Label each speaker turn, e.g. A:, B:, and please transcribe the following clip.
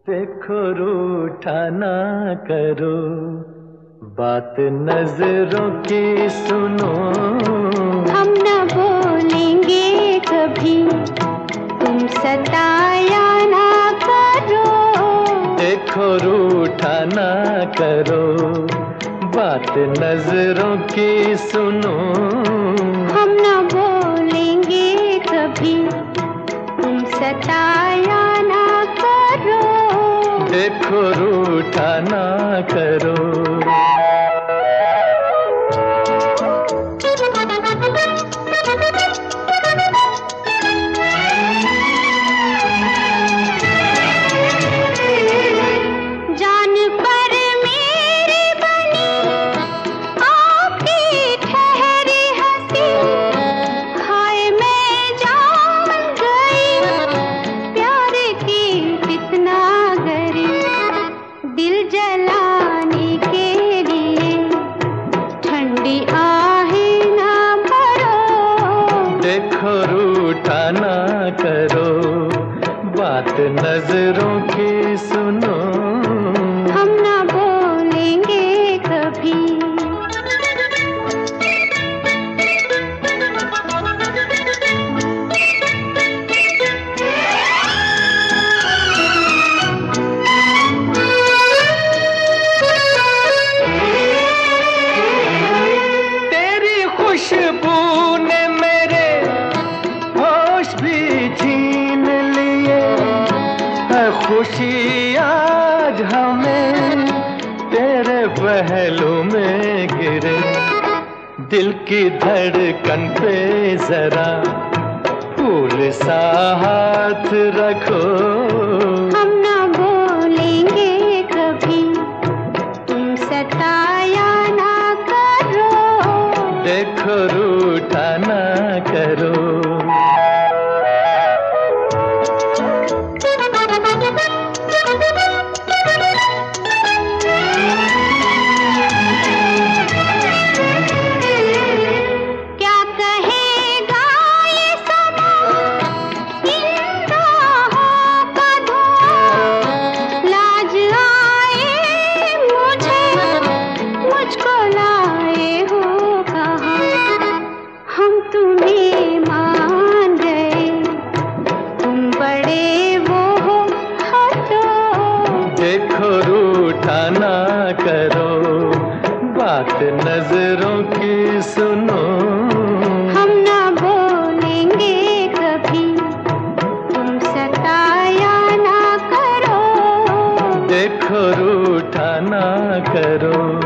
A: देखो रूठा ना करो, बात नजरों की सुनो।
B: हम न बोलेंगे कभी, तुम सताया ना करो।
A: देखो रूठा ना करो, बात नजरों की सुनो।
B: हम न बोलेंगे कभी, तुम सताया ना करो।
A: देखो रूठा ना करो।
B: जान पर मेरी बनी आपकी ठहरी हंसी, हाय मैं जान गई प्यार की कितना गरी। दिल जलाने के लिए ठंडी आहें ना भरो।
A: देखो रूठा ना करो, बात नजरों की सुनो।
B: हम ना बोलेंगे कभी।
A: तेरी खुशबू ने मेरे होश भी छीन लिए है। खुशी आज हमें तेरे पहलू में गिरे। दिल की धड़कन पे जरा फूल सा हाथ रखो।
B: हम ना बोलेंगे कभी, तुम सताया ना करो।
A: देखो रूठा ना करो।
B: क्या कहेगा ये समा, इन राहों का धुआं। लाज आए मुझे, मुझको लाए हो कहाँ। हम तुम्हें मान गए, तुम बड़े वो हो हटो।
A: देखो रूठा ना करो, बात नजरों की सुनो।
B: हम ना बोलेंगे कभी, तुम सताया ना करो।
A: देखो रूठा ना करो।